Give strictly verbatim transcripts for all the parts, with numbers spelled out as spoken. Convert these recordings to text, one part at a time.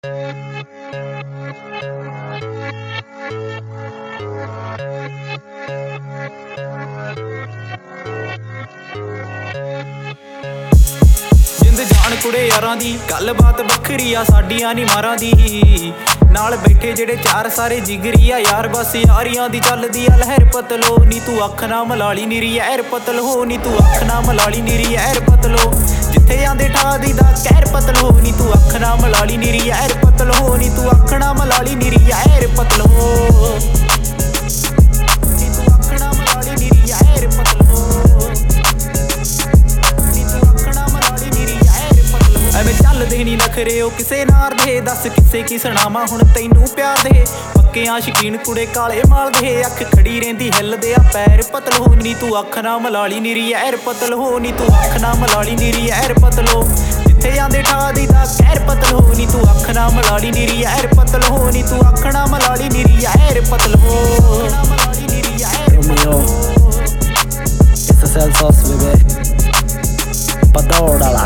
जिंद जान कुड़े यारां दी गल बात बखरी आ साडियां नी मारां दी नाल बैठे जेड़े चार सारे जिगरी आ यार बस यारियां दी चलदी आ लहर पतलो नी तू अख ना मलाली नीरी ऐर पतलो नी तू अख ना मलाली नीरी ऐर पतलो जिथे आंदे ठा दी दा कहर पतलो नी तू अख ना मलाली नीरी ऐर पतलो नी तू अख ना मलाली नीरी ऐर पतलो नी तू अख ना मलाली नीरी ऐर पतलो ਐਵੇਂ ਚੱਲਦੇ ਨੀ ਨਖਰੇ ਉਹ ਕਿਸੇ ਨਾਰ ਦੇ ਦੱਸ ਕਿਸੇ ਕੀ ਸੁਣਾਵਾਂ ਹੁਣ ਤੈਨੂੰ ਪਿਆਰ ਦੇ ਪੱਕਿਆਂ ਸ਼ਕੀਨ ਕੁੜੇ ਕਾਲੇ ਮਾਲ ਦੇ ਅੱਖ ਖੜੀ ਰਹਿੰਦੀ ਹਿੱਲਦੇ ਆ ਪੈਰ ਪਤਲੋ ਨੀ ਤੂੰ ਅੱਖ ਨਾ ਮਲਾਲੀ ਨੀਰੀ ਐਰ ਪਤਲੋ ਨੀ ਤੂੰ ਅੱਖ ਨਾ ਮਲਾਲੀ ਨੀਰੀ ਐਰ ਪਤਲੋ ਜਿੱਥੇ ਆਂਦੇ ਠਾ ਦੀ ਦਾ ਕਹਿਰ ਪਤਲੋ ਨੀ ਤੂੰ ਅੱਖ ਨਾ ਮਲਾਲੀ ਨੀਰੀ ਐਰ ਪਤਲੋ ਨੀ ਤੂੰ ਅੱਖ ਨਾ ਮਲਾਲੀ ਨੀਰੀ ਐਰ ਪਤਲੋ ਮਲਾਲੀ ਨੀਰੀ ਐਰ ਪਤਲੋ It's a cell sauce, baby. Padora.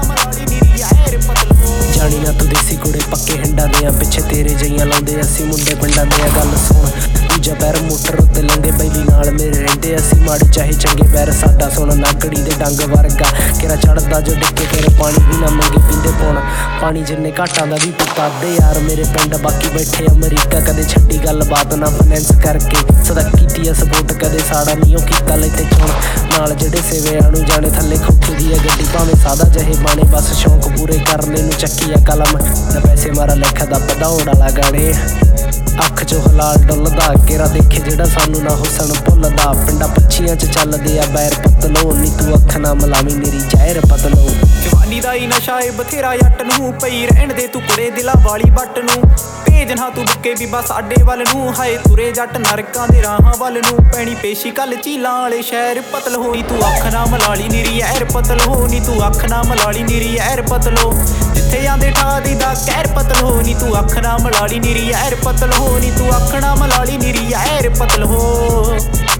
ਜਾਣੀ ਨਾ ਤੂੰ ਦੇਸੀ ਕੁੜੇ ਪੱਕੇ ਹੰਡਾਂ ਦੇ ਆ ਪਿੱਛੇ ਤੇਰੇ ਜਈਆਂ ਲਾਉਂਦੇ ਅਸੀਂ ਮੁੰਡੇ ਪਿੰਡਾਂ ਦੇ ਆ ਗੱਲ ਸੁਣ ਦੂਜਾ ਪੈਰ ਮੋਟਰ ਉੱਤੇ ਲੰਗੇ ਬੈਲੀ ਨਾਲ ਮੇਰੇ ਰਹਿੰਦੇ ਅਸੀਂ ਮਾੜੇ ਚਾਹੇ ਚੰਗੇ ਪੈਰ ਸਾਡਾ ਸੁਣ ਨਾਗੜੀ ਦੇ ਡੰਗ ਵਰਗਾ ਕਿਹੜਾ ਚੜਦਾ ਜੋ ਡਿੱਕੇ ਤੇਰੇ ਪਾਣੀ ਵੀ ਨਾ ਮੰਗੇ ਪੀਂਦੇ ਪੌਣ ਪਾਣੀ ਜਿੰਨੇ ਘਾਟਾਂ ਦਾ ਵੀ ਪੀਤਾ ਦੇ ਯਾਰ ਮੇਰੇ ਪਿੰਡ ਬਾਕੀ ਬੈਠੇ ਅਮਰੀਕਾ ਕਦੇ ਛੱਡੀ ਗੱਲ ਬਾਤ ਨਾ ਫਾਈਨੈਂਸ ਕਰਕੇ ਸਦਾ ਕੀਤੀ ਆ ਸਪੋਰਟ ਕਦੇ ਸਾੜਾ ਨਹੀਂ ਉਹ ਕੀਤਾ ਲੈ ਤੇ ਚੁਣ ਨਾਲ ਜਿਹੜੇ ਸੇਵਿਆਂ ਨੂੰ ਜਾਣੇ ਥੱਲੇ ਖੋਖੀ ਦੀ ਆ ਗੱਡੀ ਭਾਵੇਂ ਸਾਦਾ ਜਹੇ ਬਾਣੇ ਬਸ ਸ਼ੌਂਕ ਪੂਰੇ ਕਰਨੇ ਨੂੰ ਚੱਕੀ ਆ ਕਲਮ ਨਾ ਪੈਸੇ ਮਾਰਾ ਲਿਖ ਦਾ ਪਧੌੜ ਵਾਲਾ ਗਾਣੇ ਅੱਖ ਚੋਂ ਹਲਾਲ ਡੁੱਲਦਾ ਕੇਰਾ ਦੇਖੇ ਜਿਹੜਾ ਸਾਨੂੰ ਨਾ ਹੁਸਨ ਭੁੱਲਦਾ ਪਿੰਡਾਂ ਪੱਛੀਆਂ ਚ ਚੱਲਦੇ ਆ ਬੈਰ ਪਤਲੋ ਨੀ ਤੂੰ ਅੱਖ ਨਾ ਮਲਾਵੀ ਨੀਰੀ ਜ਼ਹਿਰ ਪਤਲੋ ਜਵਾਨੀ ਦਾ ਹੀ ਨਸ਼ਾ ਏ ਬਥੇਰਾ ਜੱਟ ਨੂੰ ਪਈ ਰਹਿਣ ਦੇ ਤੂੰ ਕੁੜੇ ਦਿਲਾ ਵਾਲੀ ਬੱਟ ਨੂੰ ਭੇਜ ਨਾ ਤੂੰ ਬੁੱਕੇ ਬੀਬਾ ਸਾਡੇ ਵੱਲ ਨੂੰ ਹਾਏ ਤੁਰੇ ਜੱਟ ਨਰਕਾਂ ਦੇ ਰਾਹਾਂ ਵੱਲ ਨੂੰ ਪੈਣੀ ਪੇਸ਼ੀ ਕੱਲ ਝੀਲਾਂ ਵਾਲੇ ਸ਼ਹਿਰ ਪਤਲ ਹੋਈ ਤੂੰ ਅੱਖ ਨਾ ਮਲਾਲੀ ਨੀਰੀ ਐਰ ਪਤਲ ਹੋ ਨੀ ਤੂੰ ਅੱਖ ਨਾ ਮਲਾਲੀ ਨੀਰੀ ਐਰ ਪਤਲੋ ਜਿੱਥੇ ਆਂਦੇ ਠਾ ਦੀ ਦਾ ਕਹਿਰ ਪਤਲ ਹੋ ਨੀ ਤੂੰ ਅੱਖ ਨਾ ਮਲਾਲੀ ਨੀਰੀ ਐਰ ਪਤਲ ਹੋ ਨੀ ਤੂੰ ਅੱਖ ਨਾ ਮਲਾਲੀ ਨੀਰੀ ਐਰ ਪਤਲ ਹੋ